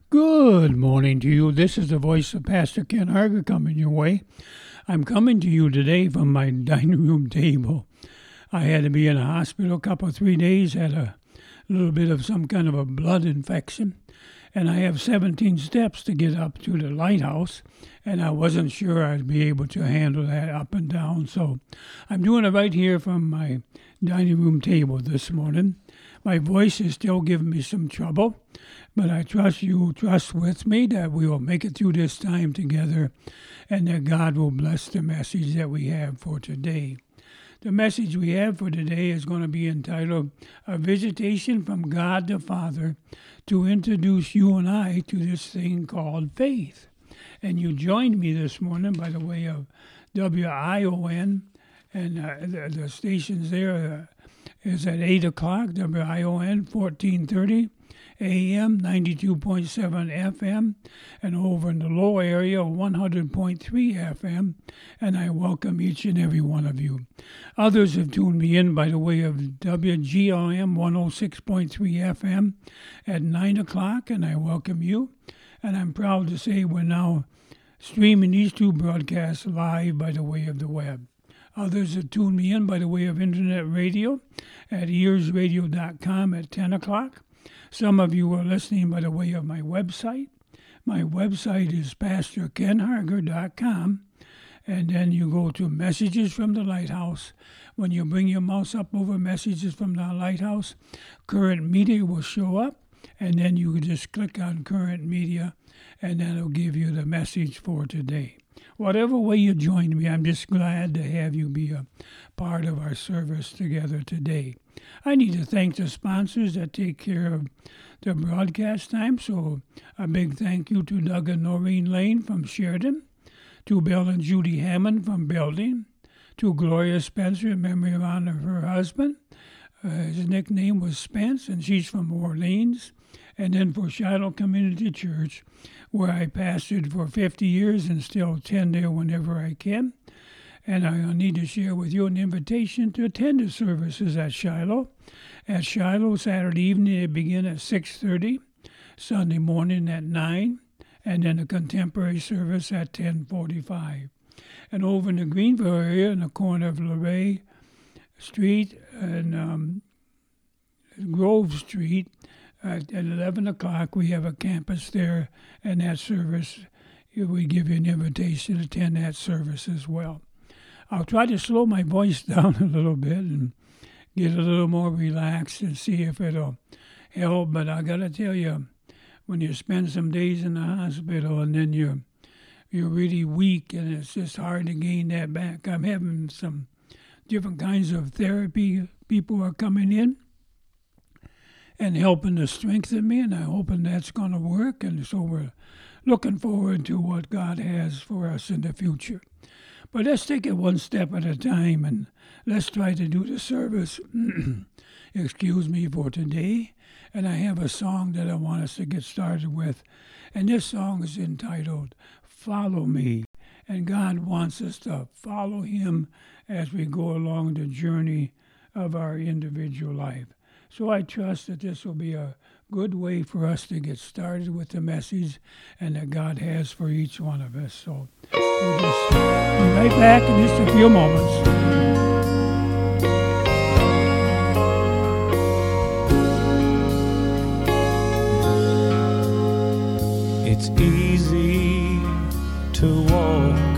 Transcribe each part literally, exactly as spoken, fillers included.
Good morning to you. This is the voice of Pastor Ken Harger coming your way. I'm coming to you today from my dining room table. I had to be in a hospital a couple of three days, had a little bit of some kind of a blood infection, and I have seventeen steps to get up to the lighthouse, and I wasn't sure I'd be able to handle that up and down, so I'm doing it right here from my dining room table this morning. My voice is still giving me some trouble, but I trust you will trust with me that we will make it through this time together and that God will bless the message that we have for today. The message we have for today is going to be entitled, A Visitation from God the Father to introduce you and I to this thing called faith. And you joined me this morning by the way of W I O N, and uh, the, the stations there uh, is at eight o'clock, W I O N, fourteen thirty A M, ninety-two point seven F M, and over in the low area, one hundred point three F M, and I welcome each and every one of you. Others have tuned me in by the way of W G O M, one oh six point three F M at nine o'clock, and I welcome you. And I'm proud to say we're now streaming these two broadcasts live by the way of the web. Others have tuned me in by the way of internet radio at ears radio dot com at ten o'clock. Some of you are listening by the way of my website. My website is pastor ken harger dot com, and then you go to Messages from the Lighthouse. When you bring your mouse up over Messages from the Lighthouse, Current Media will show up, and then you can just click on Current Media, and then it'll give you the message for today. Whatever way you join me, I'm just glad to have you be a part of our service together today. I need to thank the sponsors that take care of the broadcast time, so a big thank you to Doug and Noreen Lane from Sheridan, to Bill and Judy Hammond from Belding, to Gloria Spencer in memory of honor of her husband. Uh, his nickname was Spence, and she's from Orleans. And then for Shiloh Community Church, where I pastored for fifty years and still attend there whenever I can. And I need to share with you an invitation to attend the services at Shiloh. At Shiloh, Saturday evening, they begin at six thirty, Sunday morning at nine, and then a contemporary service at ten forty-five. And over in the Greenville area, in the corner of Luray Street and um, Grove Street, At eleven o'clock, we have a campus there, and that service, we give you an invitation to attend that service as well. I'll try to slow my voice down a little bit and get a little more relaxed and see if it'll help. But I got to tell you, when you spend some days in the hospital and then you're, you're really weak and it's just hard to gain that back. I'm having some different kinds of therapy. People are coming in and helping to strengthen me, and I'm hoping that's going to work. And so we're looking forward to what God has for us in the future. But let's take it one step at a time, and let's try to do the service, excuse me, for today. And I have a song that I want us to get started with, and this song is entitled, Follow Me. And God wants us to follow Him as we go along the journey of our individual life. So I trust that this will be a good way for us to get started with the message and that God has for each one of us. So we'll just be right back in just a few moments. It's easy to walk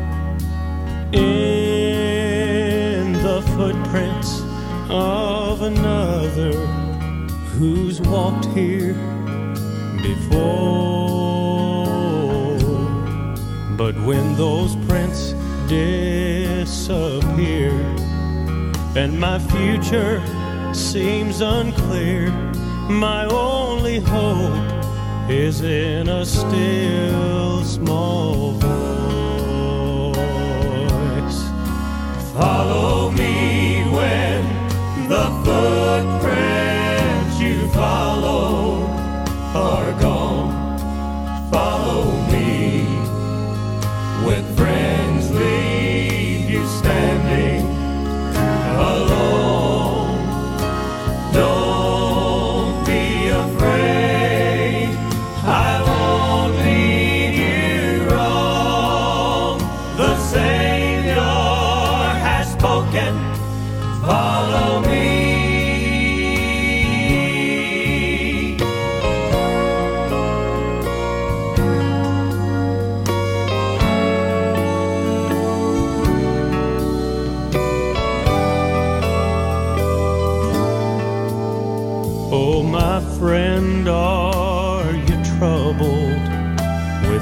in the footprints of another who's walked here before. But when those prints disappear and my future seems unclear, my only hope is in a still small voice. Follow me when the footprints you follow are gone. Follow me when friends leave you standing alone. Don't be afraid, I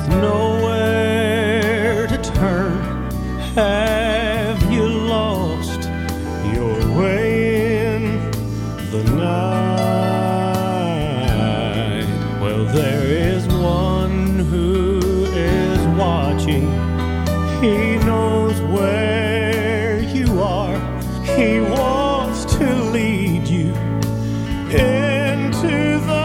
with nowhere to turn? Have you lost your way in the night? Well, there is one who is watching. He knows where you are. He wants to lead you into the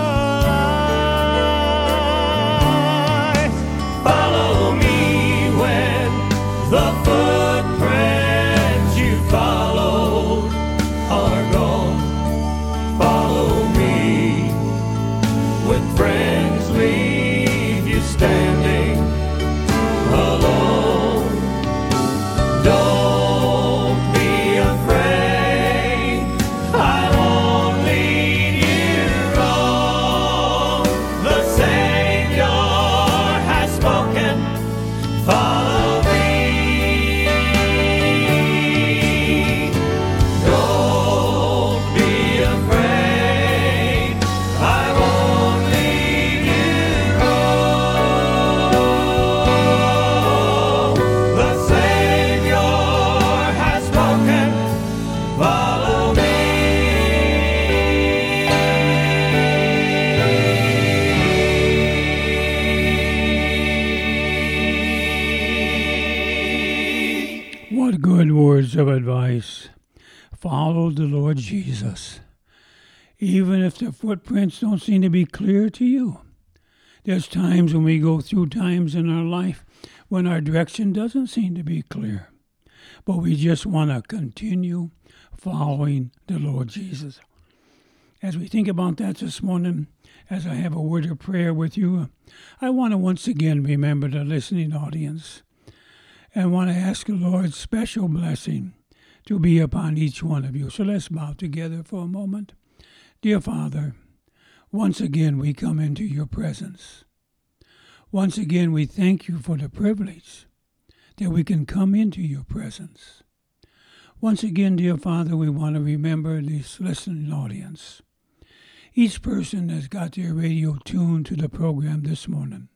light. Follow me when the footprints you followed are gone. Follow me when friends leave you standing alone. Don't be afraid, I won't lead you wrong. The Savior has spoken, follow me. Don't be afraid, I won't lead you wrong. The Savior has spoken, follow me. What good words of advice. Follow the Lord Jesus. Even if the footprints don't seem to be clear to you. There's times when we go through times in our life when our direction doesn't seem to be clear. But we just want to continue following the Lord Jesus. As we think about that this morning, as I have a word of prayer with you, I want to once again remember the listening audience and want to ask the Lord's special blessing to be upon each one of you. So let's bow together for a moment. Dear Father, once again we come into your presence. Once again we thank you for the privilege that we can come into your presence. Once again, dear Father, we want to remember this listening audience. Each person that's got their radio tuned to the program this morning.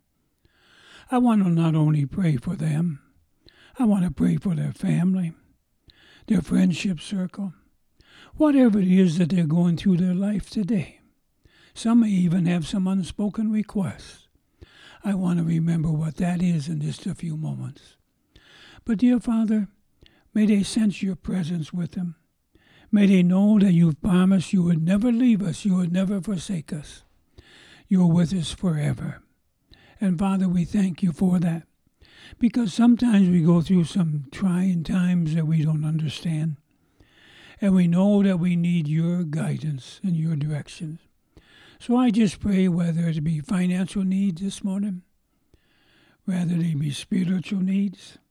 I want to not only pray for them, I want to pray for their family, their friendship circle, whatever it is that they're going through their life today. Some may even have some unspoken requests. I want to remember what that is in just a few moments. But dear Father, may they sense your presence with them. May they know that you've promised you would never leave us, you would never forsake us. You're with us forever. And Father, we thank you for that. Because sometimes we go through some trying times that we don't understand. And we know that we need your guidance and your direction. So I just pray whether it be financial needs this morning, whether they be spiritual needs,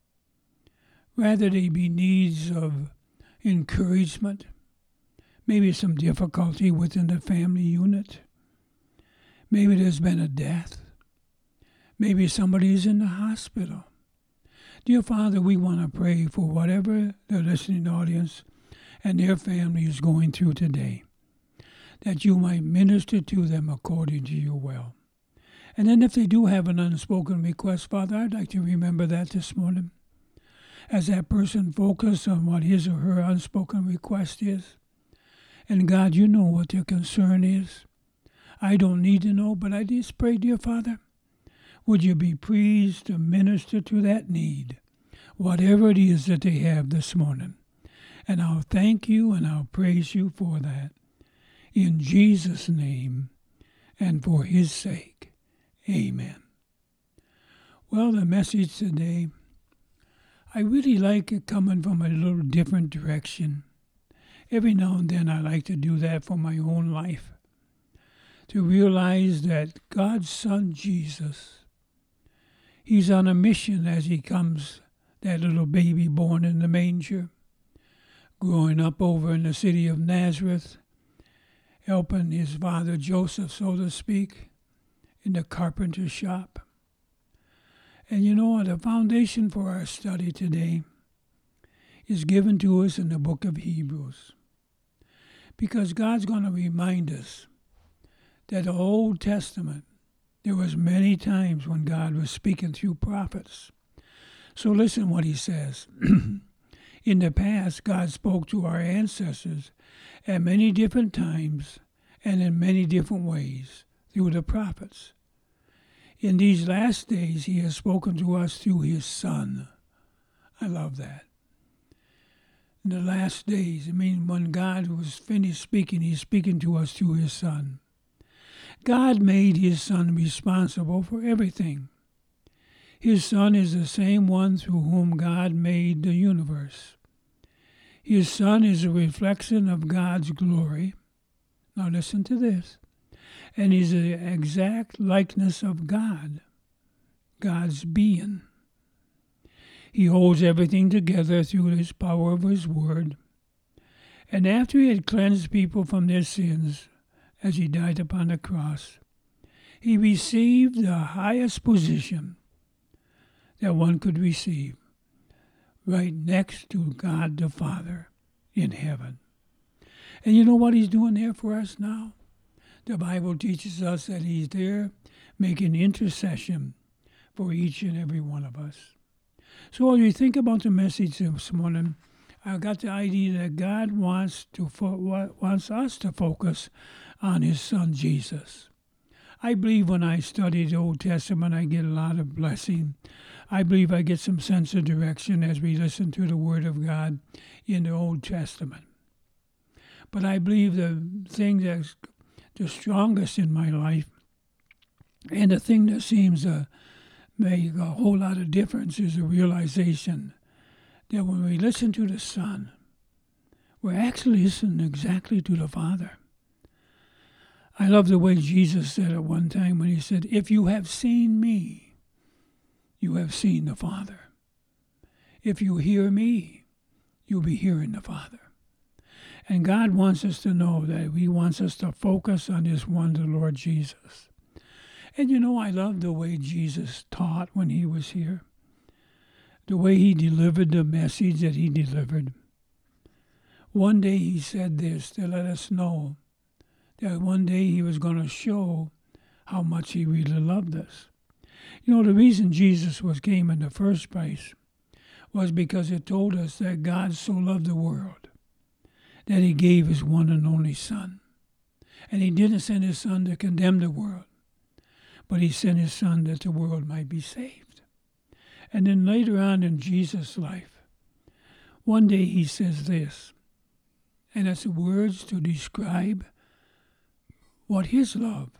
whether they be needs of encouragement, maybe some difficulty within the family unit. Maybe there's been a death. Maybe somebody is in the hospital. Dear Father, we want to pray for whatever the listening audience and their family is going through today, that you might minister to them according to your will. And then if they do have an unspoken request, Father, I'd like to remember that this morning. As that person focuses on what his or her unspoken request is. And God, you know what their concern is. I don't need to know, but I just pray, dear Father, would you be pleased to minister to that need, whatever it is that they have this morning. And I'll thank you and I'll praise you for that. In Jesus' name and for his sake. Amen. Well, the message today, I really like it coming from a little different direction. Every now and then I like to do that for my own life. To realize that God's Son Jesus, he's on a mission as he comes, that little baby born in the manger, growing up over in the city of Nazareth, helping his father Joseph, so to speak, in the carpenter shop. And you know, the foundation for our study today is given to us in the book of Hebrews. Because God's going to remind us that the Old Testament, There was many times when God was speaking through prophets. So listen what he says. In the past, God spoke to our ancestors at many different times and in many different ways through the prophets. In these last days, he has spoken to us through his Son. I love that. In the last days, I mean, when God was finished speaking, he's speaking to us through his Son. God made his Son responsible for everything. His Son is the same one through whom God made the universe. His Son is a reflection of God's glory. Now listen to this. And he's the exact likeness of God, God's being. He holds everything together through his power of his word. And after he had cleansed people from their sins, as he died upon the cross, he received the highest position that one could receive, right next to God the Father in heaven. And you know what he's doing there for us now? The Bible teaches us that he's there making intercession for each and every one of us. So as you think about the message this morning, I got the idea that God wants to fo- wants us to focus on his Son Jesus. I believe when I study the Old Testament, I get a lot of blessing. I believe I get some sense of direction as we listen to the Word of God in the Old Testament. But I believe the thing that's the strongest in my life, and the thing that seems to make a whole lot of difference, is the realization that when we listen to the Son, we're actually listening exactly to the Father. I love the way Jesus said at one time when he said, "If you have seen me, you have seen the Father. If you hear me, you'll be hearing the Father." And God wants us to know that he wants us to focus on this one, the Lord Jesus. And you know, I love the way Jesus taught when he was here. The way he delivered the message that he delivered. One day he said this to let us know that one day he was going to show how much he really loved us. You know, the reason Jesus was came in the first place was because it told us that God so loved the world that he gave his one and only Son. And he didn't send his Son to condemn the world, but he sent his Son that the world might be saved. And then later on in Jesus' life, one day he says this, and it's words to describe what his love.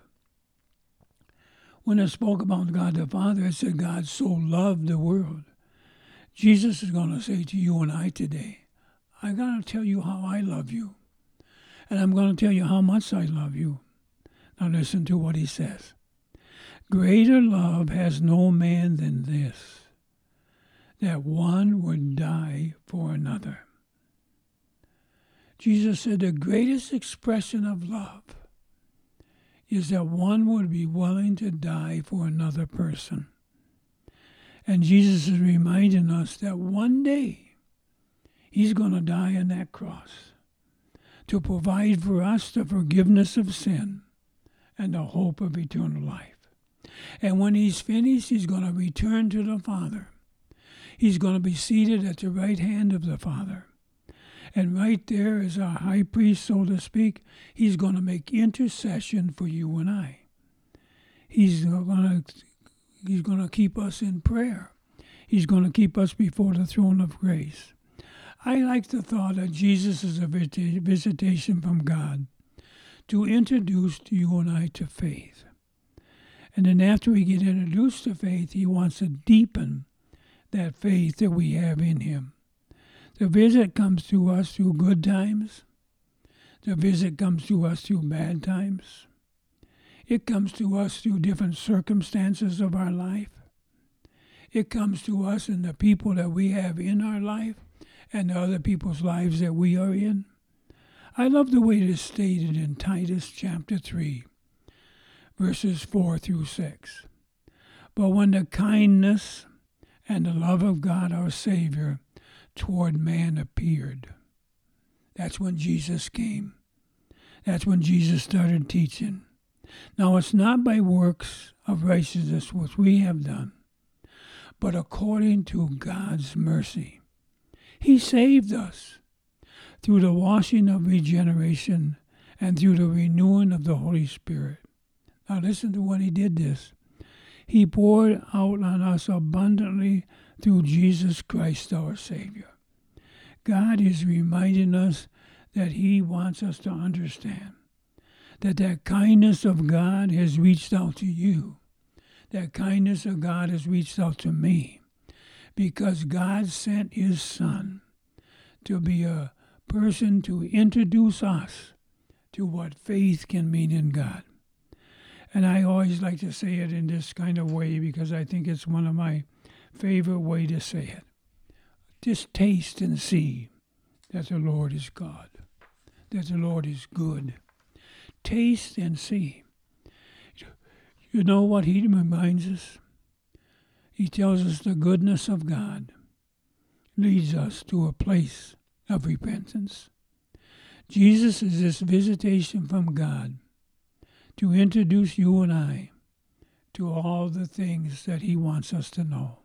When it spoke about God the Father, it said God so loved the world. Jesus is going to say to you and I today, I got to tell you how I love you. And I'm going to tell you how much I love you. Now listen to what he says. Greater love has no man than this, that one would die for another. Jesus said the greatest expression of love is that one would be willing to die for another person. And Jesus is reminding us that one day he's going to die on that cross to provide for us the forgiveness of sin and the hope of eternal life. And when he's finished, he's going to return to the Father. He's going to be seated at the right hand of the Father. And right there as our high priest, so to speak, he's going to make intercession for you and I. He's going to, he's going to keep us in prayer. He's going to keep us before the throne of grace. I like the thought that Jesus is a visitation from God to introduce you and I to faith. And then after we get introduced to faith, he wants to deepen that faith that we have in him. The visit comes to us through good times. The visit comes to us through bad times. It comes to us through different circumstances of our life. It comes to us in the people that we have in our life and the other people's lives that we are in. I love the way it is stated in Titus chapter three, verses four through six. But when the kindness and the love of God our Savior toward man appeared. That's when Jesus came. That's when Jesus started teaching. Now it's not by works of righteousness which we have done, but according to God's mercy. He saved us through the washing of regeneration and through the renewing of the Holy Spirit. Now listen to when he did this. He poured out on us abundantly through Jesus Christ our Savior. God is reminding us that he wants us to understand that that kindness of God has reached out to you. That kindness of God has reached out to me because God sent his Son to be a person to introduce us to what faith can mean in God. And I always like to say it in this kind of way because I think it's one of my favorite way to say it. Just taste and see that the Lord is God, that the Lord is good. Taste and see. You know what he reminds us? He tells us the goodness of God leads us to a place of repentance. Jesus is this visitation from God to introduce you and I to all the things that he wants us to know.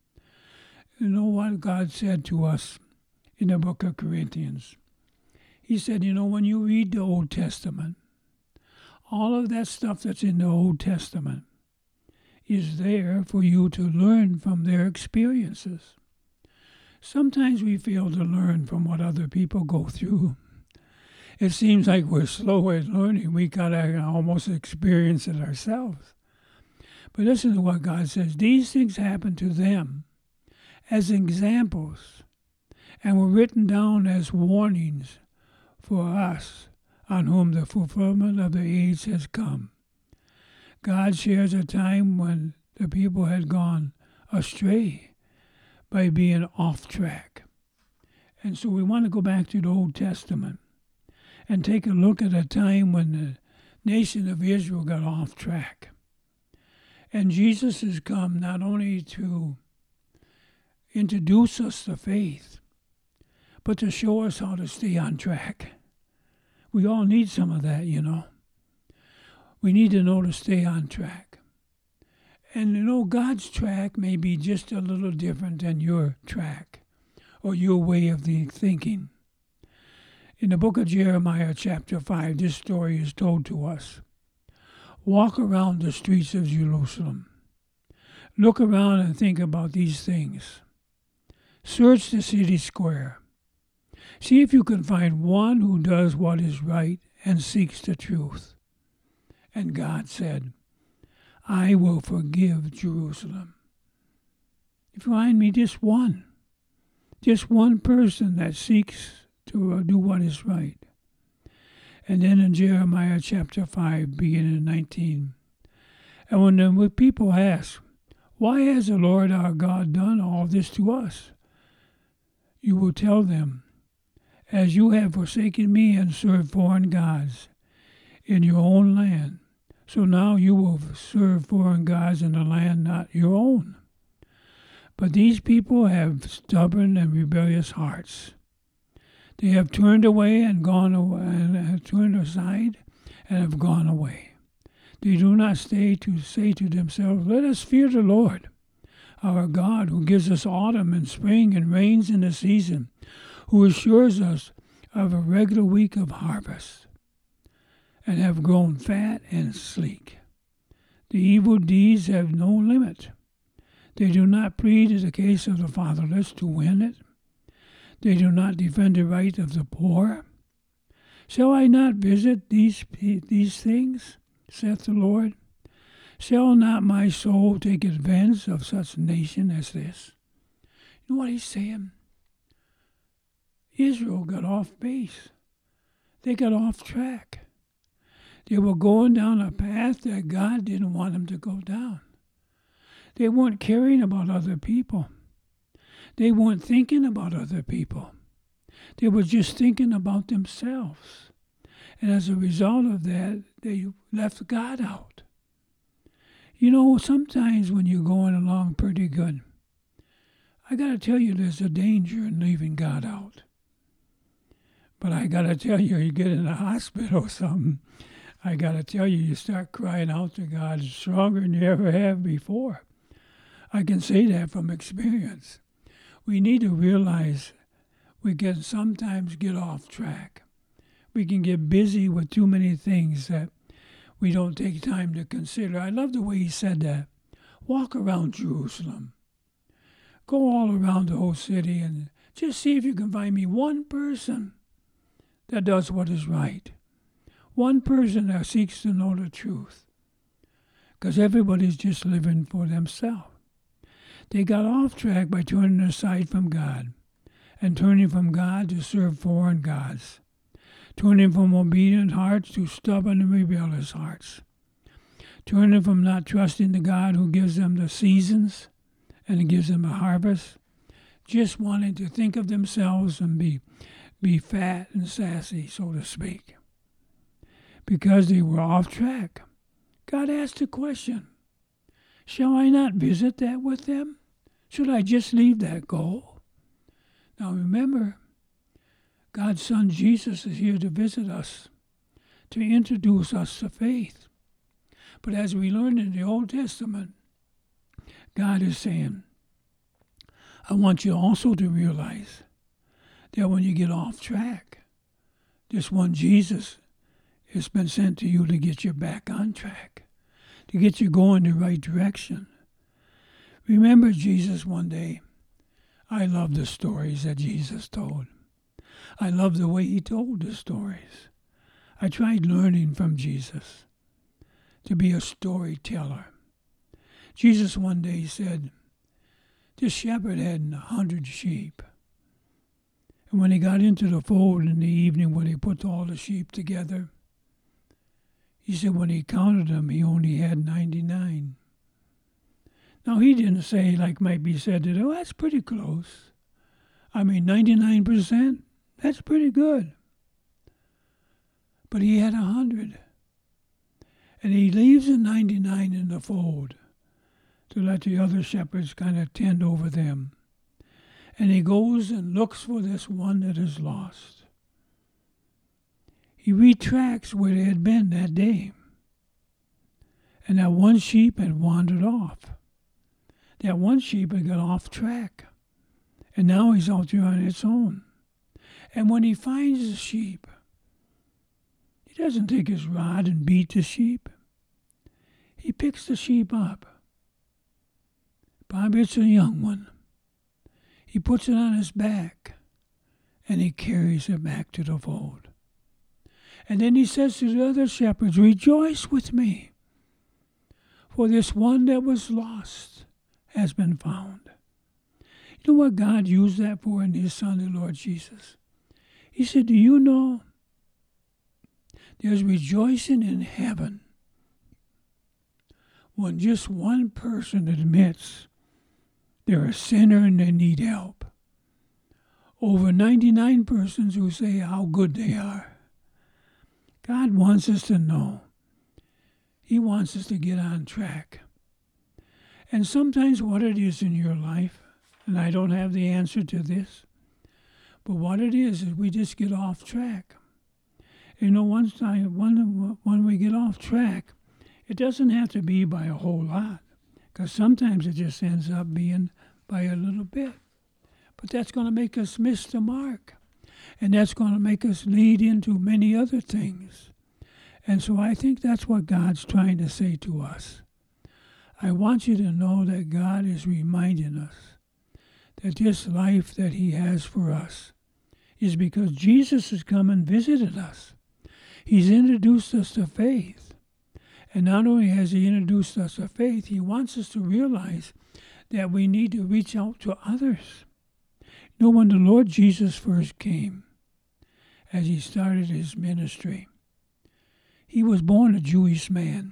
You know what God said to us in the book of Corinthians? He said, you know, when you read the Old Testament, all of that stuff that's in the Old Testament is there for you to learn from their experiences. Sometimes we fail to learn from what other people go through. It seems like we're slow at learning. We got to almost experience it ourselves. But listen to what God says. These things happen to them as examples and were written down as warnings for us on whom the fulfillment of the age has come. God shares a time when the people had gone astray by being off track. And so we want to go back to the Old Testament and take a look at a time when the nation of Israel got off track. And Jesus has come not only to introduce us to faith, but to show us how to stay on track. We all need some of that, you know. We need to know to stay on track. And, you know, God's track may be just a little different than your track or your way of the thinking. In the book of Jeremiah, chapter five, this story is told to us. Walk around the streets of Jerusalem. Look around and think about these things. Search the city square. See if you can find one who does what is right and seeks the truth. And God said, I will forgive Jerusalem. If you find me just one, just one person that seeks to do what is right. And then in Jeremiah chapter five, beginning in nineteen, and when the people ask, why has the Lord our God done all this to us? You will tell them, as you have forsaken me and served foreign gods in your own land, so now you will serve foreign gods in a land not your own. But these people have stubborn and rebellious hearts. They have turned away and gone away, and have turned aside and have gone away. They do not stay to say to themselves, let us fear the Lord, our God, who gives us autumn and spring and rains in the season, who assures us of a regular week of harvest, and have grown fat and sleek. The evil deeds have no limit. They do not plead in the case of the fatherless to win it. They do not defend the right of the poor. Shall I not visit these these things, saith the Lord? Shall not my soul take advantage of such a nation as this? You know what he's saying? Israel got off base. They got off track. They were going down a path that God didn't want them to go down. They weren't caring about other people. They weren't thinking about other people. They were just thinking about themselves. And as a result of that, they left God out. You know, sometimes when you're going along pretty good, I got to tell you there's a danger in leaving God out. But I got to tell you, you get in a hospital or something, I got to tell you, you start crying out to God stronger than you ever have before. I can say that from experience. We need to realize we can sometimes get off track. We can get busy with too many things that we don't take time to consider. I love the way he said that. Walk around Jerusalem. Go all around the whole city and just see if you can find me one person that does what is right. One person that seeks to know the truth. Because everybody's just living for themselves. They got off track by turning aside from God and turning from God to serve foreign gods. Turning from obedient hearts to stubborn and rebellious hearts. Turning from not trusting the God who gives them the seasons and gives them a harvest. Just wanting to think of themselves and be, be fat and sassy, so to speak. Because they were off track. God asked a question. Shall I not visit that with them? Should I just leave that go? Now remember, God's Son Jesus is here to visit us, to introduce us to faith. But as we learned in the Old Testament, God is saying, I want you also to realize that when you get off track, this one Jesus has been sent to you to get you back on track, to get you going the right direction. Remember Jesus one day. I love the stories that Jesus told. I love the way he told the stories. I tried learning from Jesus to be a storyteller. Jesus one day said, this shepherd had a hundred sheep. And when he got into the fold in the evening when he put all the sheep together, he said when he counted them, he only had ninety-nine. Now, he didn't say, like might be said, that, oh, that's pretty close. I mean, ninety-nine percent, that's pretty good. But he had a hundred. And he leaves the ninety-nine in the fold to let the other shepherds kind of tend over them. And he goes and looks for this one that is lost. He retracts where they had been that day. And that one sheep had wandered off. That one sheep had got off track. And now he's out there on its own. And when he finds the sheep, he doesn't take his rod and beat the sheep. He picks the sheep up. Probably it's a young one. He puts it on his back, and he carries it back to the fold. And then he says to the other shepherds, rejoice with me, for this one that was lost has been found. You know what God used that for in his Son, the Lord Jesus? He said, do you know there's rejoicing in heaven when just one person admits they're a sinner and they need help, over ninety-nine persons who say how good they are. God wants us to know. He wants us to get on track. And sometimes what it is in your life, and I don't have the answer to this, but what it is is we just get off track. You know, once time, when, when we get off track, it doesn't have to be by a whole lot, because sometimes it just ends up being by a little bit. But that's going to make us miss the mark, and that's going to make us lead into many other things. And so I think that's what God's trying to say to us. I want you to know that God is reminding us that this life that he has for us is because Jesus has come and visited us. He's introduced us to faith. And not only has he introduced us to faith, he wants us to realize that we need to reach out to others. You know, when the Lord Jesus first came, as he started his ministry, he was born a Jewish man.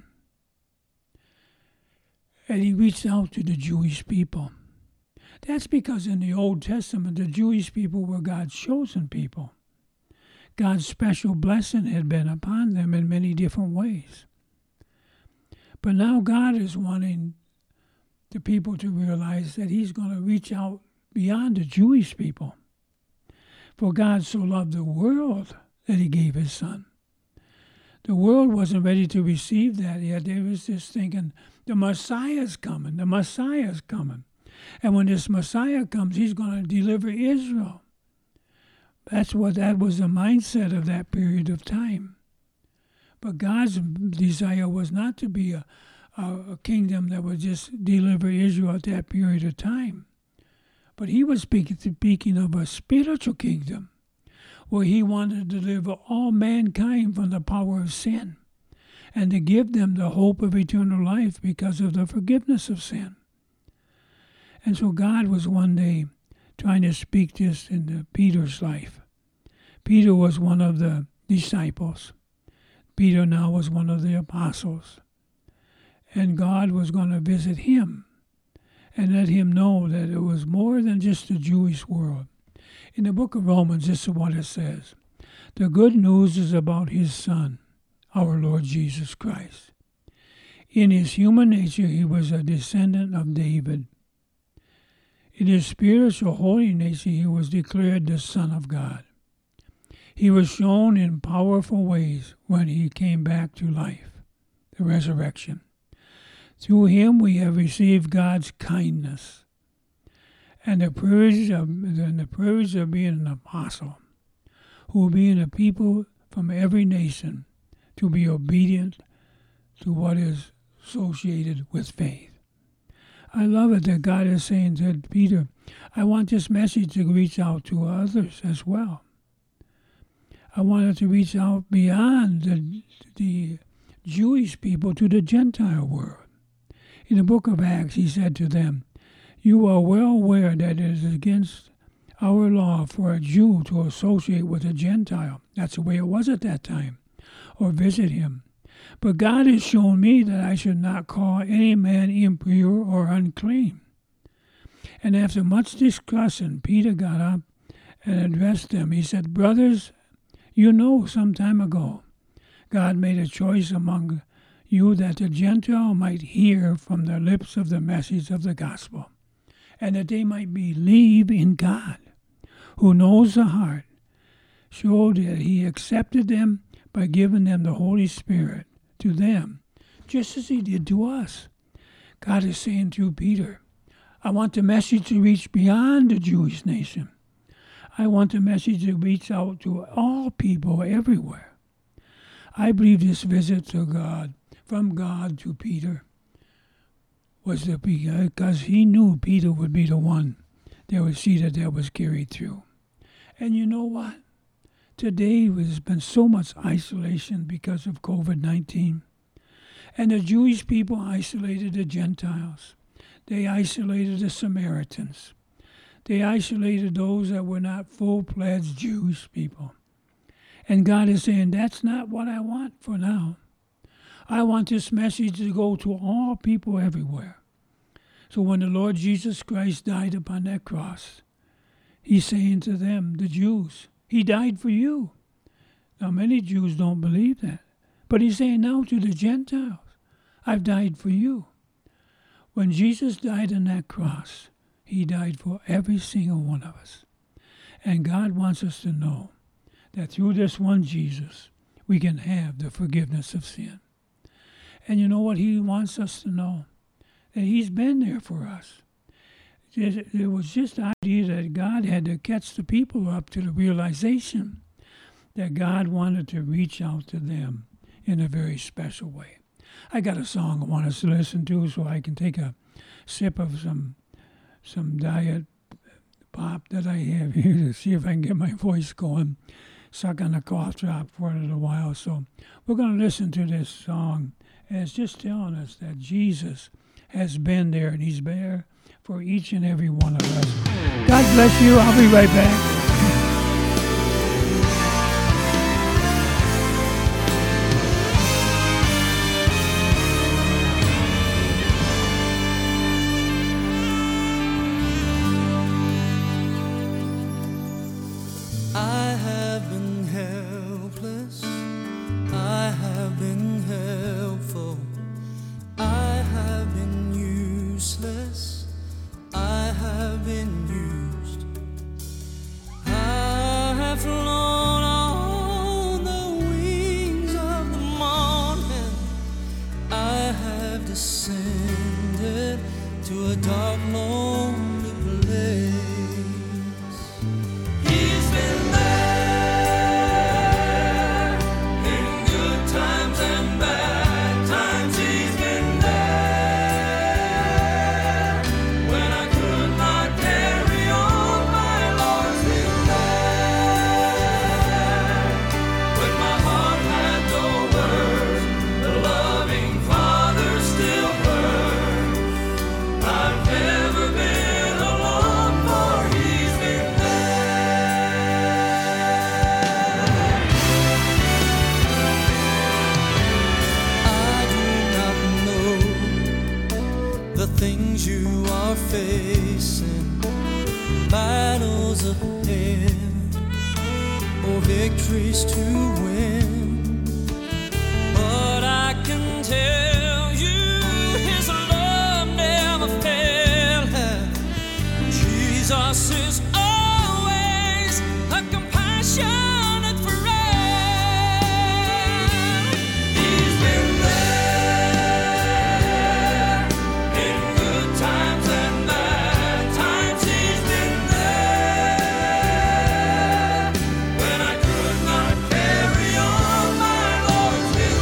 And he reached out to the Jewish people. That's because in the Old Testament, the Jewish people were God's chosen people. God's special blessing had been upon them in many different ways. But now God is wanting the people to realize that he's going to reach out beyond the Jewish people. For God so loved the world that he gave his Son. The world wasn't ready to receive that yet. They was just thinking, the Messiah's coming, the Messiah's coming. And when this Messiah comes, he's going to deliver Israel. That's what that was the mindset of that period of time. But God's desire was not to be a, a, a kingdom that would just deliver Israel at that period of time. But he was speaking, speaking of a spiritual kingdom where he wanted to deliver all mankind from the power of sin and to give them the hope of eternal life because of the forgiveness of sin. And so God was one day trying to speak this into Peter's life. Peter was one of the disciples. Peter now was one of the apostles. And God was going to visit him and let him know that it was more than just the Jewish world. In the book of Romans, this is what it says. The good news is about his Son, our Lord Jesus Christ. In his human nature, he was a descendant of David. In his spiritual holy nature, he was declared the Son of God. He was shown in powerful ways when he came back to life, the resurrection. Through him we have received God's kindness and the privilege of, and the privilege of being an apostle, who being a people from every nation to be obedient to what is associated with faith. I love it that God is saying to Peter, I want this message to reach out to others as well. I want it to reach out beyond the, the Jewish people to the Gentile world. In the book of Acts, he said to them, you are well aware that it is against our law for a Jew to associate with a Gentile. That's the way it was at that time, or visit him. But God has shown me that I should not call any man impure or unclean. And after much discussion, Peter got up and addressed them. He said, brothers, you know some time ago, God made a choice among you that the Gentile might hear from the lips of the message of the gospel, and that they might believe in God, who knows the heart, showed that he accepted them by giving them the Holy Spirit to them, just as he did to us. God is saying through Peter, I want the message to reach beyond the Jewish nation. I want the message to reach out to all people everywhere. I believe this visit to God, from God to Peter, was the because he knew Peter would be the one that would see that that was carried through. And you know what? Today there's been so much isolation because of covid nineteen. And the Jewish people isolated the Gentiles. They isolated the Samaritans. They isolated those that were not full-fledged Jewish people. And God is saying, that's not what I want for now. I want this message to go to all people everywhere. So when the Lord Jesus Christ died upon that cross, he's saying to them, the Jews, he died for you. Now, many Jews don't believe that. But he's saying now to the Gentiles, I've died for you. When Jesus died on that cross, he died for every single one of us. And God wants us to know that through this one Jesus, we can have the forgiveness of sin. And you know what he wants us to know? That he's been there for us. It was just the idea that God had to catch the people up to the realization that God wanted to reach out to them in a very special way. I got a song I want us to listen to so I can take a sip of some some diet pop that I have here to see if I can get my voice going. Suck on the cough drop for a little while. So we're going to listen to this song, and it's just telling us that Jesus has been there, and he's there for each and every one of us. God bless you. I'll be right back. I have been helpless, I have been helpful, I have been useless, I have been used. to a dark, lonely place. He's been there in good times and bad times. He's been there when I could not carry on. My Lord's been there when my heart had no words. The loving Father still heard. I've never been alone, for He's been there. I do not know the things you are facing, battles ahead, or victories to win. But I can tell you His love never failed. Jesus is always a compassionate friend. He's been there in good times and bad times. He's been there when I could not carry on. My Lord's been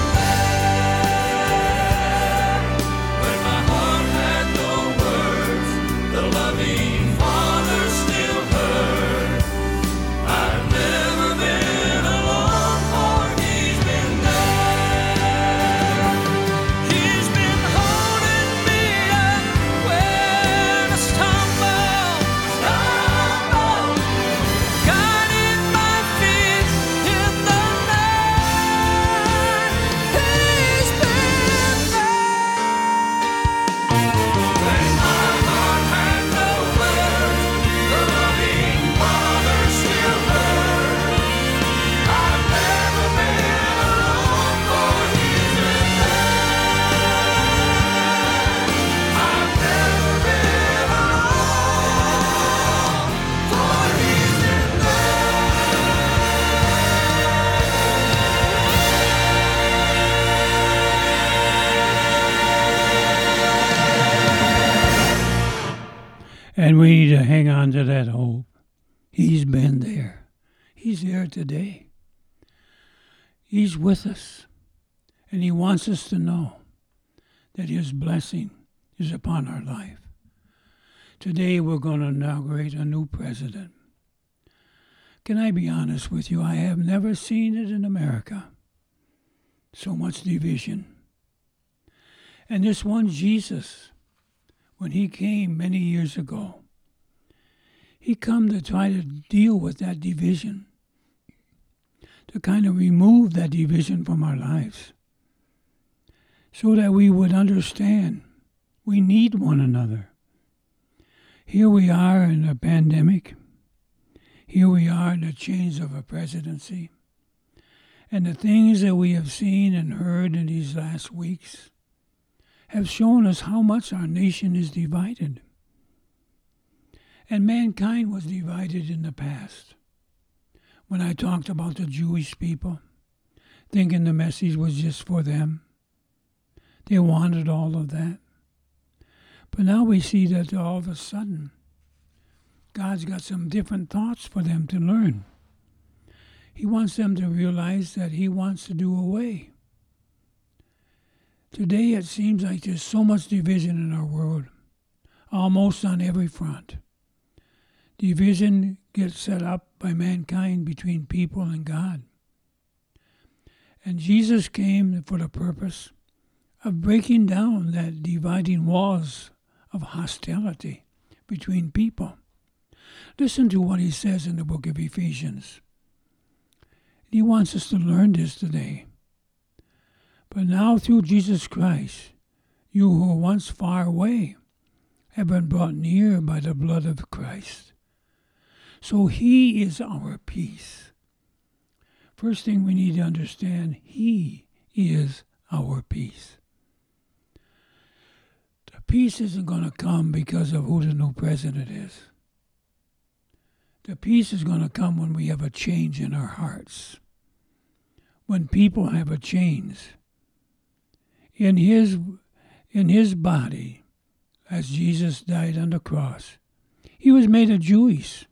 there when my heart had no words. The loving Father still heard. I've never been alone, for He's been there. He's been holding me up when I stumble, stumble, guiding my feet in the night. He's been there when my heart had no words. The loving Father still heard. I've never been alone, for He's been there. I've never been alone, for He's been And we need to hang on to that hope. He's been there. He's there today. He's with us. And He wants us to know that His blessing is upon our life. Today we're going to inaugurate a new president. Can I be honest with you? I have never seen it in America. So much division. And this one Jesus, when He came many years ago, He come to try to deal with that division, to kind of remove that division from our lives, so that we would understand we need one another. Here we are in a pandemic. Here we are in the change of a presidency. And the things that we have seen and heard in these last weeks have shown us how much our nation is divided. And mankind was divided in the past. When I talked about the Jewish people, thinking the message was just for them, they wanted all of that. But now we see that all of a sudden, God's got some different thoughts for them to learn. He wants them to realize that He wants to do away. Today it seems like there's so much division in our world, almost on every front. Division gets set up by mankind between people and God. And Jesus came for the purpose of breaking down that dividing walls of hostility between people. Listen to what He says in the book of Ephesians. He wants us to learn this today. But now through Jesus Christ, you who were once far away have been brought near by the blood of Christ. So He is our peace. First thing we need to understand, He is our peace. The peace isn't going to come because of who the new president is. The peace is going to come when we have a change in our hearts. When people have a change. In his, in his body, as Jesus died on the cross. He was made of Jewish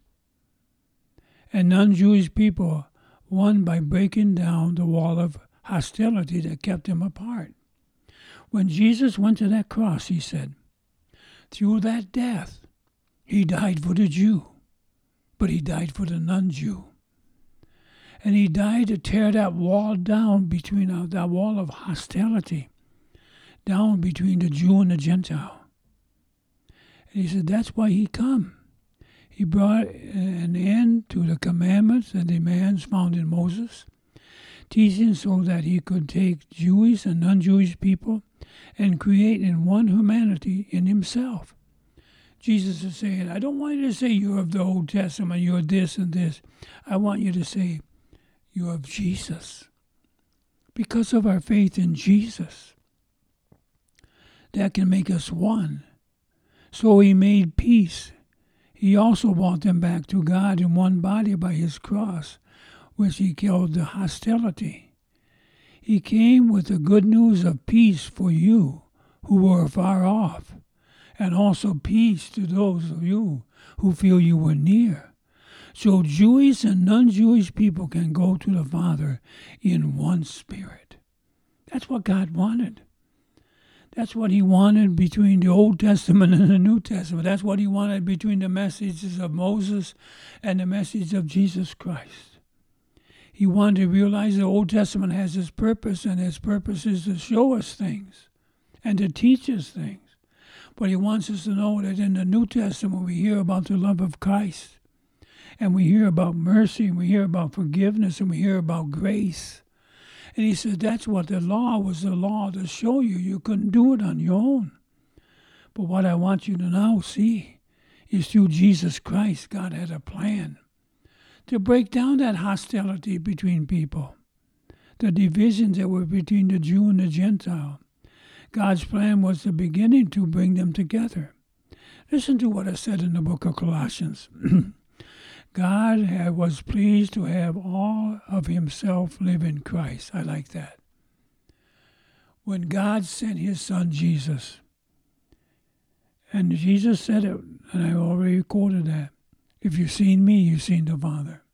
and non-Jewish people, one by breaking down the wall of hostility that kept them apart. When Jesus went to that cross, he said, through that death, he died for the Jew, but he died for the non-Jew. And he died to tear that wall down between uh, that wall of hostility, down between the Jew and the Gentile. And he said that's why he come. He brought an end to the commandments and demands found in Moses, teaching so that he could take Jewish and non-Jewish people and create in one humanity in himself. Jesus is saying, I don't want you to say you're of the Old Testament, you're this and this. I want you to say you're of Jesus. Because of our faith in Jesus, that can make us one. So he made peace. He also brought them back to God in one body by his cross, which he killed the hostility. He came with the good news of peace for you who were far off, and also peace to those of you who feel you were near. So Jewish and non-Jewish people can go to the Father in one spirit. That's what God wanted. That's what he wanted between the Old Testament and the New Testament. That's what he wanted between the messages of Moses and the message of Jesus Christ. He wanted to realize the Old Testament has its purpose, and its purpose is to show us things and to teach us things. But he wants us to know that in the New Testament we hear about the love of Christ, and we hear about mercy, and we hear about forgiveness, and we hear about grace. And he said that's what the law was, the law to show you. You couldn't do it on your own. But what I want you to now see is through Jesus Christ, God had a plan to break down that hostility between people, the divisions that were between the Jew and the Gentile. God's plan was the beginning to bring them together. Listen to what I said in the book of Colossians. God had, was pleased to have all of himself live in Christ. I like that. When God sent his son Jesus, and Jesus said it, and I already quoted that, if you've seen me, you've seen the Father.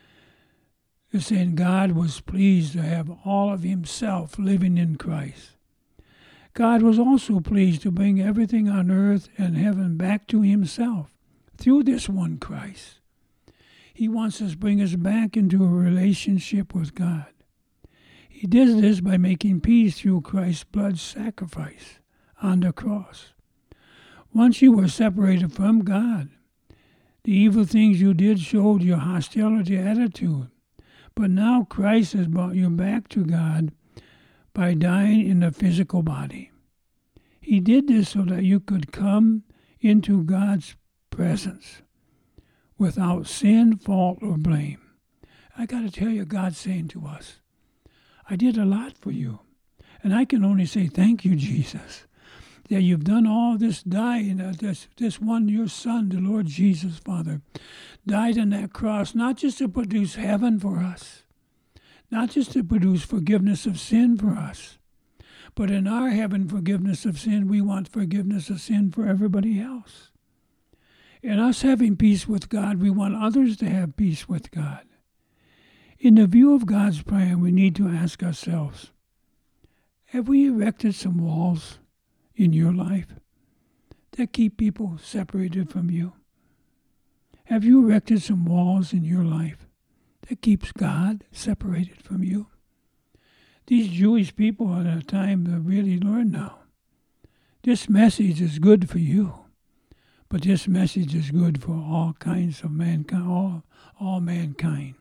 It's saying God was pleased to have all of himself living in Christ. God was also pleased to bring everything on earth and heaven back to himself through this one Christ. He wants us to bring us back into a relationship with God. He did this by making peace through Christ's blood sacrifice on the cross. Once you were separated from God, the evil things you did showed your hostility attitude. But now Christ has brought you back to God by dying in the physical body. He did this so that you could come into God's presence without sin, fault, or blame. I got to tell you, God's saying to us, I did a lot for you. And I can only say thank you, Jesus, that you've done all this dying, uh, this, this one, your son, the Lord Jesus, Father, died on that cross, not just to produce heaven for us, not just to produce forgiveness of sin for us, but in our heaven forgiveness of sin, we want forgiveness of sin for everybody else. In us having peace with God, we want others to have peace with God. In the view of God's plan, we need to ask ourselves, have we erected some walls in your life that keep people separated from you? Have you erected some walls in your life that keeps God separated from you? These Jewish people are at a time to really learn now. This message is good for you. But this message is good for all kinds of mankind, all, all mankind.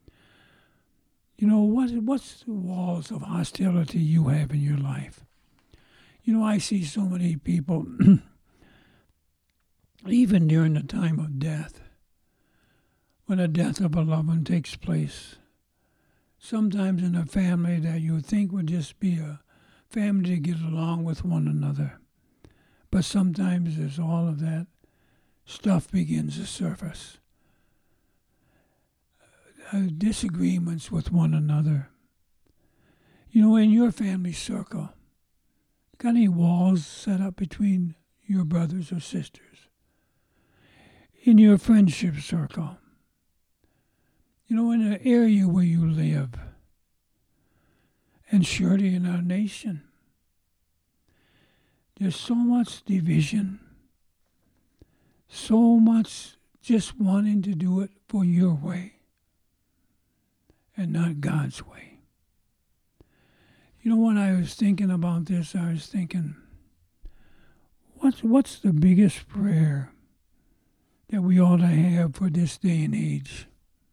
You know, what what's the walls of hostility you have in your life? You know, I see so many people, even during the time of death, when the death of a loved one takes place, sometimes in a family that you would think would just be a family to get along with one another. But sometimes there's all of that stuff begins to surface. Uh, disagreements with one another. You know, in your family circle, got any walls set up between your brothers or sisters, in your friendship circle, you know, in the area where you live, and surely in our nation. There's so much division, so much just wanting to do it for your way and not God's way. You know, when I was thinking about this, I was thinking, what's, what's the biggest prayer that we ought to have for this day and age?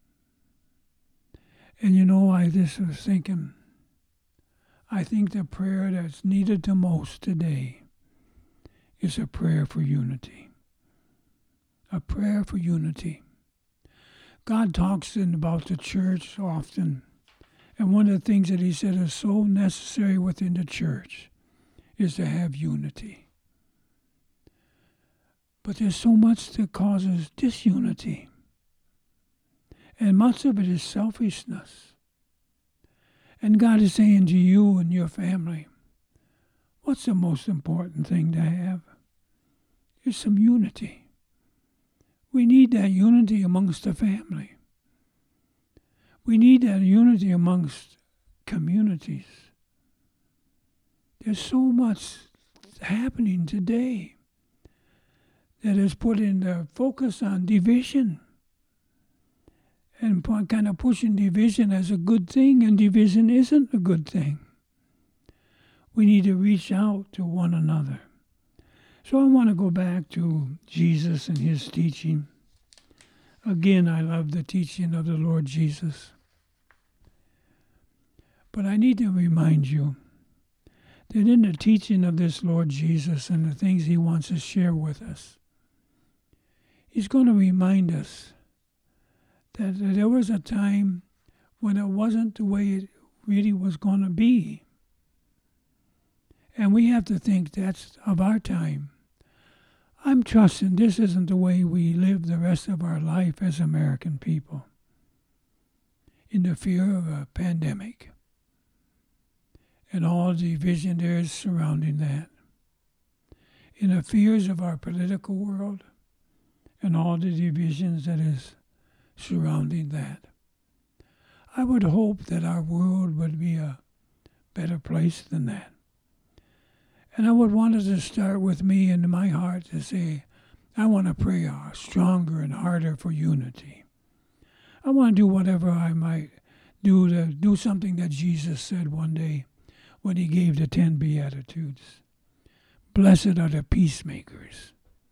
And you know, I just was thinking, I think the prayer that's needed the most today is a prayer for unity. A prayer for unity. God talks in about the church often, and one of the things that he said is so necessary within the church is to have unity. But there's so much that causes disunity, and much of it is selfishness. And God is saying to you and your family, what's the most important thing to have? Is some unity. We need that unity amongst the family. We need that unity amongst communities. There's so much happening today that is putting the focus on division and kind of pushing division as a good thing, and division isn't a good thing. We need to reach out to one another. So I want to go back to Jesus and his teaching. Again, I love the teaching of the Lord Jesus. But I need to remind you that in the teaching of this Lord Jesus and the things he wants to share with us, he's going to remind us that there was a time when it wasn't the way it really was going to be. And we have to think that's of our time. I'm trusting this isn't the way we live the rest of our life as American people, in the fear of a pandemic and all the division there is surrounding that, in the fears of our political world and all the divisions that is surrounding that. I would hope that our world would be a better place than that. And I would want it to start with me in my heart to say, I want to pray stronger and harder for unity. I want to do whatever I might do to do something that Jesus said one day when he gave the ten Beatitudes. Blessed are the peacemakers.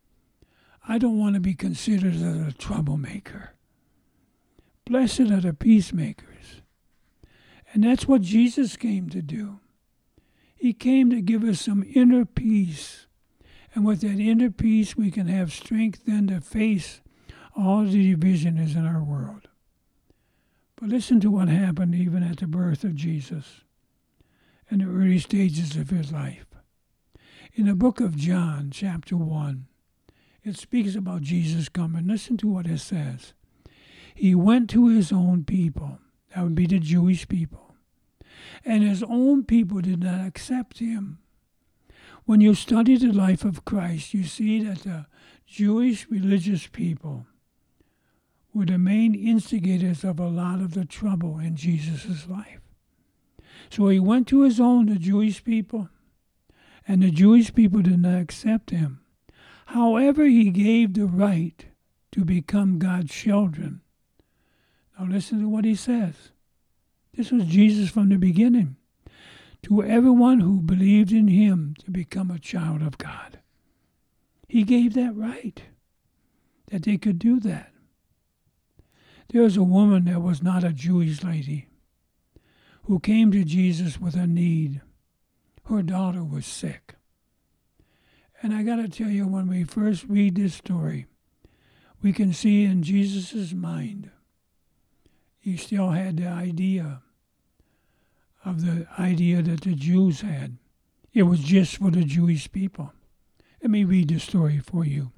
I don't want to be considered as a troublemaker. Blessed are the peacemakers. And that's what Jesus came to do. He came to give us some inner peace. And with that inner peace, we can have strength then to face all the division is in our world. But listen to what happened even at the birth of Jesus and the early stages of his life. In the book of John, chapter one, it speaks about Jesus coming. Listen to what it says. He went to his own people. That would be the Jewish people. And his own people did not accept him. When you study the life of Christ, you see that the Jewish religious people were the main instigators of a lot of the trouble in Jesus' life. So he went to his own, the Jewish people, and the Jewish people did not accept him. However, he gave the right to become God's children. Now listen to what he says. This was Jesus from the beginning. To everyone who believed in him to become a child of God. He gave that right, that they could do that. There was a woman that was not a Jewish lady who came to Jesus with a need. Her daughter was sick. And I got to tell you, when we first read this story, we can see in Jesus' mind, he still had the idea of the idea that the Jews had. It was just for the Jewish people. Let me read the story for you.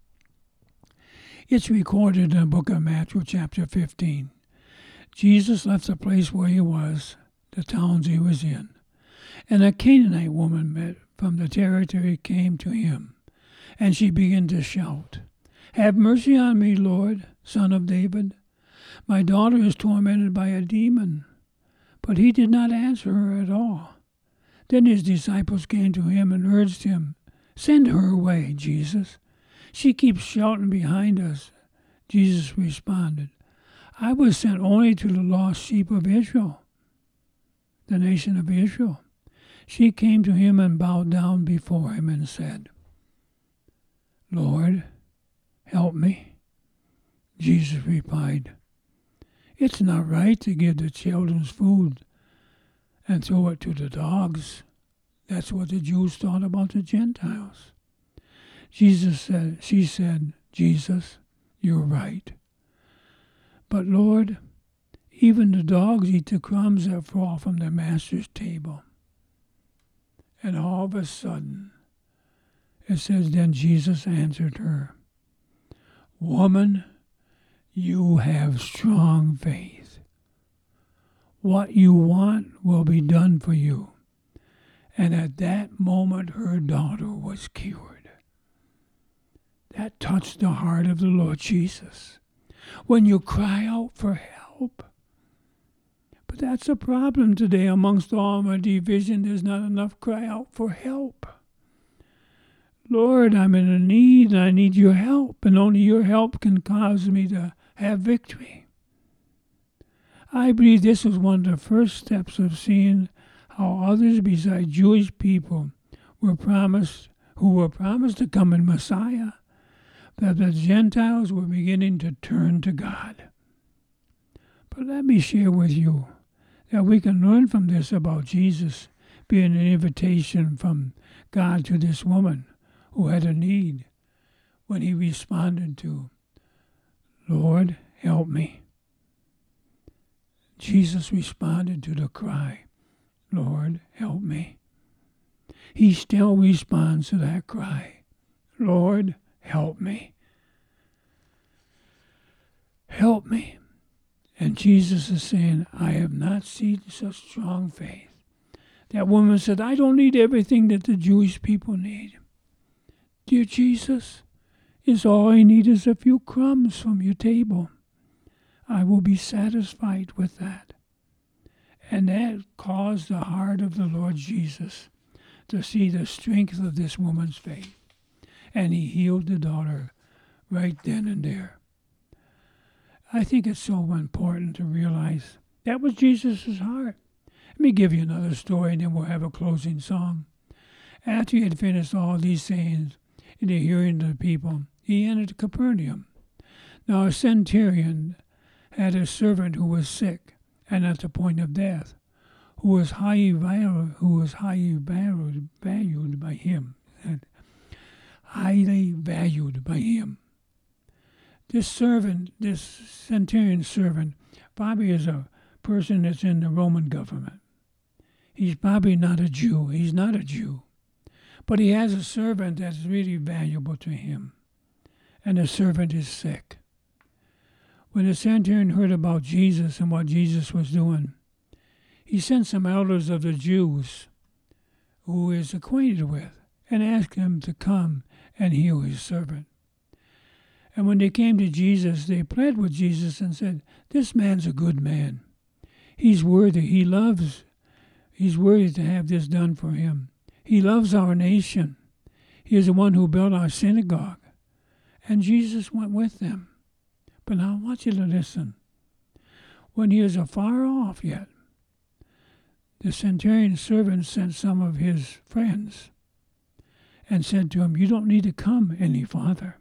It's recorded in the book of Matthew, chapter fifteen. Jesus left the place where he was, the towns he was in, and a Canaanite woman met from the territory came to him And she began to shout, "Have mercy on me, Lord, Son of David. My daughter is tormented by a demon." But he did not answer her at all. Then his disciples came to him and urged him, "Send her away, Jesus. She keeps shouting behind us." Jesus responded, "I was sent only to the lost sheep of Israel, the nation of Israel." She came to him and bowed down before him and said, "Lord, help me." Jesus replied, "It's not right to give the children's food and throw it to the dogs." That's what the Jews thought about the Gentiles. Jesus said, she said, "Jesus, you're right. But Lord, even the dogs eat the crumbs that fall from their master's table." And all of a sudden, it says, then Jesus answered her, "Woman, you have strong faith. What you want will be done for you." And at that moment, her daughter was cured. That touched the heart of the Lord Jesus. When you cry out for help. But that's a problem today amongst all my division. There's not enough cry out for help. Lord, I'm in a need and I need your help. And only your help can cause me to have victory. I believe this was one of the first steps of seeing how others besides Jewish people were promised, who were promised to come in Messiah, that the Gentiles were beginning to turn to God. But let me share with you that we can learn from this about Jesus being an invitation from God to this woman who had a need when he responded to, "Lord, help me." Jesus responded to the cry, "Lord, help me." He still responds to that cry, "Lord, help me. Help me." And Jesus is saying, "I have not seen such strong faith." That woman said, "I don't need everything that the Jewish people need. Dear Jesus, is all I need is a few crumbs from your table. I will be satisfied with that." And that caused the heart of the Lord Jesus to see the strength of this woman's faith. And he healed the daughter right then and there. I think it's so important to realize that was Jesus' heart. Let me give you another story and then we'll have a closing song. After he had finished all these sayings in the hearing of the people, he entered Capernaum. Now a centurion had a servant who was sick and at the point of death, who was highly valued, who was highly valued, valued by him, highly valued by him. This servant, this centurion servant, probably is a person that's in the Roman government. He's probably not a Jew. He's not a Jew. But he has a servant that's really valuable to him. And the servant is sick. When the centurion heard about Jesus and what Jesus was doing, he sent some elders of the Jews who he is acquainted with and asked him to come and heal his servant. And when they came to Jesus, they pled with Jesus and said, "This man's a good man. He's worthy. He loves. He's worthy to have this done for him. He loves our nation. He is the one who built our synagogue." And Jesus went with them. But now I want you to listen. When he was afar off yet, the centurion's servant sent some of his friends and said to him, "You don't need to come any farther.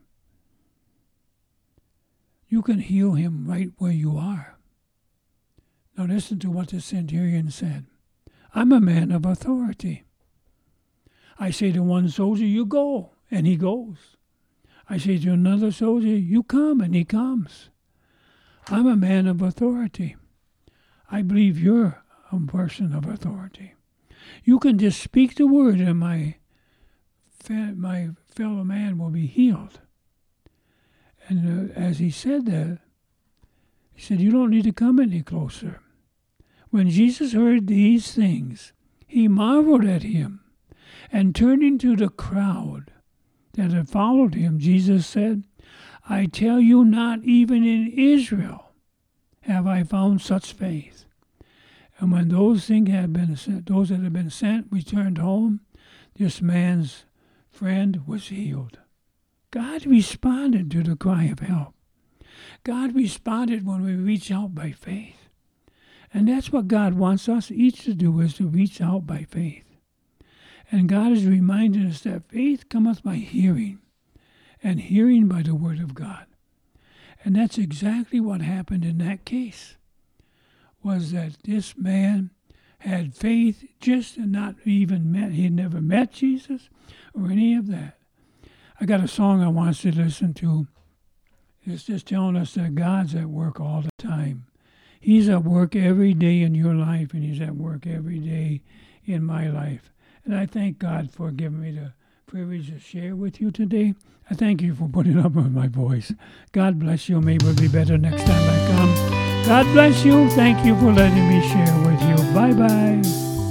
You can heal him right where you are." Now listen to what the centurion said. "I'm a man of authority. I say to one soldier, 'You go,' and he goes. I say to another soldier, 'You come,' and he comes. I'm a man of authority. I believe you're a person of authority. You can just speak the word and my, my fellow man will be healed." And uh, as he said that, he said, "You don't need to come any closer." When Jesus heard these things, he marveled at him, and turning to the crowd, that had followed him, Jesus said, I tell you, not even in Israel have I found such faith. And when those things had been sent, those that had been sent returned home, this man's friend was healed. God responded to the cry of help. God responded when we reach out by faith. And that's what God wants us each to do, is to reach out by faith. And God is reminding us that faith cometh by hearing, and hearing by the word of God. And that's exactly what happened in that case, was that this man had faith, just not even met, he had never met Jesus or any of that. I got a song I want us to listen to. It's just telling us that God's at work all the time. He's at work every day in your life, and he's at work every day in my life. And I thank God for giving me the privilege to share with you today. I thank you for putting up with my voice. God bless you. Maybe it'll be better next time I come. God bless you. Thank you for letting me share with you. Bye-bye.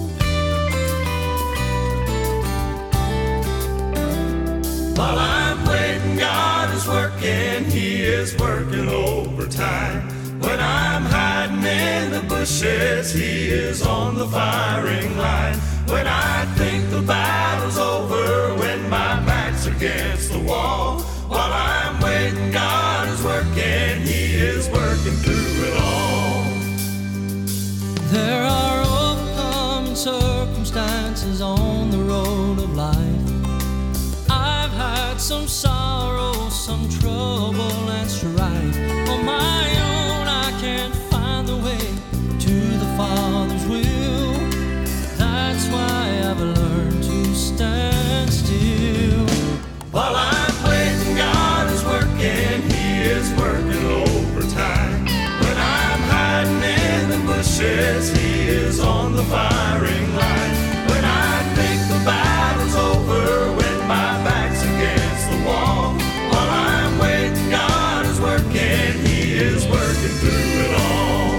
While I'm waiting, God is working. He is working overtime. When I'm hiding in the bushes, He is on the firing line. When I think the battle's over, when my back's against the wall, while I'm waiting, God is working. He is working through it all. There are overcoming circumstances on the road of life. I've had some sorrow, some trouble and strife. On my own I can't find the way to the Father's will. That's why I've learned to stand still. While I'm waiting, God is working. He is working overtime. When I'm hiding in the bushes, He is on the firing line. When I think the battle's over, when my back's against the wall, while I'm waiting, God is working. He is working through it all.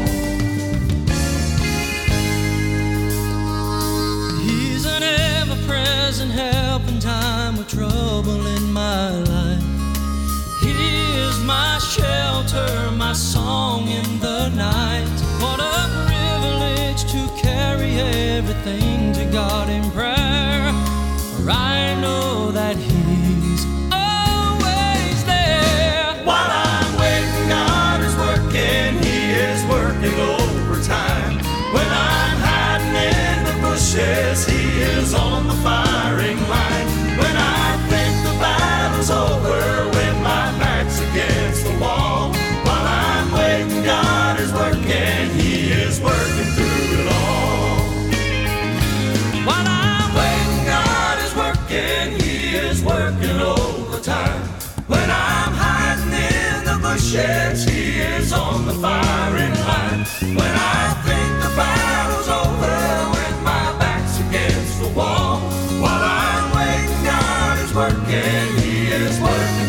He's an ever-present help in time of trouble in my life. He is my shelter, my song in the night. What a privilege to carry everything to God in prayer. For I know that He's always there. While I'm waiting, God is working. He is working overtime. When I'm hiding in the bushes, He is on the firing line. When I think the battle's over, when my back's against the wall, while I'm waiting, God is working. He is working through it all. While I'm waiting, God is working. He is working overtime. When I'm hiding in the bushes, He is on the firing line. When I think the battle's over, when my back's against the wall, while I'm waiting, God is working. He is working.